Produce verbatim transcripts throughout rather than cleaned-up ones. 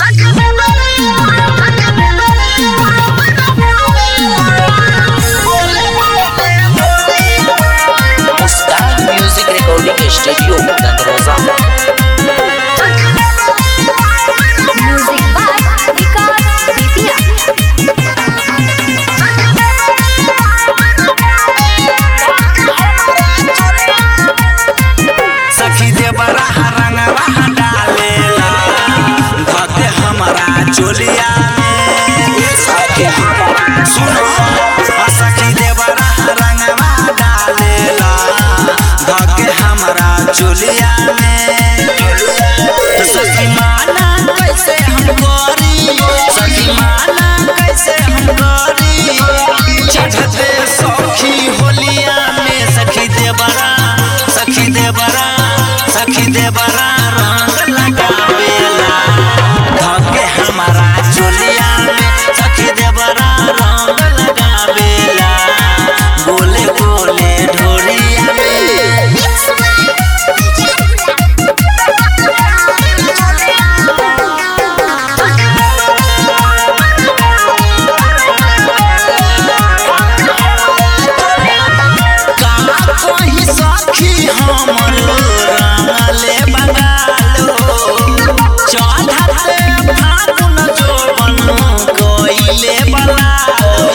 Studio दरवाजा music by विकास बिपिया। सखी दे बड़ा रंगवा डालेला धके हमरा चोलिया में सखी सुनो सखी दे बड़ा रंगवा डालेला धके हमरा चोलिया में सखी माना कैसे हम करी सखी माना कैसे हम करी चढ़ते सखी होलिया में सखी दे बड़ा सखी दे बड़ा सखी दे बड़ा रंग लगावेला धके हमारा चोलिया में सखी दे बड़ा रंग लगावेला बोले बोले ढोरिया में कहीं सखी हमर रंगले बंगालो चढ़ते फागुन जोबन कोइले बलालो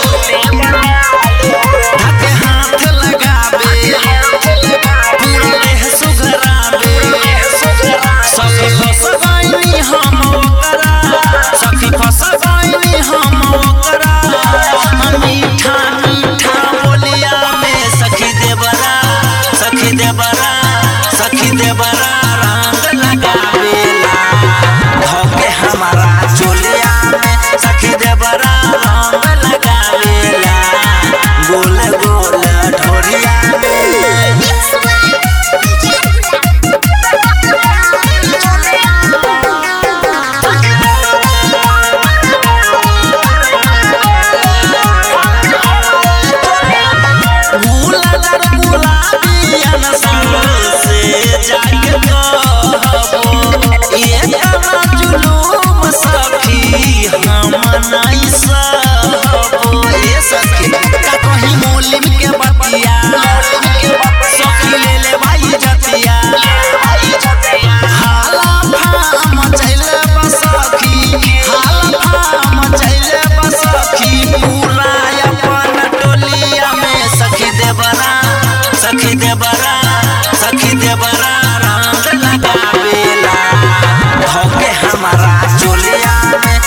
धके हाथ लगावे पूरे सुघरावे सखी फसवाइनी हम ओकरा सखी फसवाइनी हम ओकरा मीठा मीठा बोलिया में सखी देवरा सखी देवरा सखी देवरा रंग लगावेला धके हमारा चोलिया में सखी देवरा रंग लगावेला गोल गोल ढोरिया में गुलाब गुलाबियन से जाके कहबो ये तना जुलूम सखी हम नहीं सहबो ये सखी का कहीं मोलिम के बतिया सखी ले ले भाई जतिया हाला भाम चले बसखी हाला भाम चले बसखी पूरा अपन टोलिया में सखी देवरा सखी देवरा सखी देवरा रंग लगावेला धके हमारा चोलिया में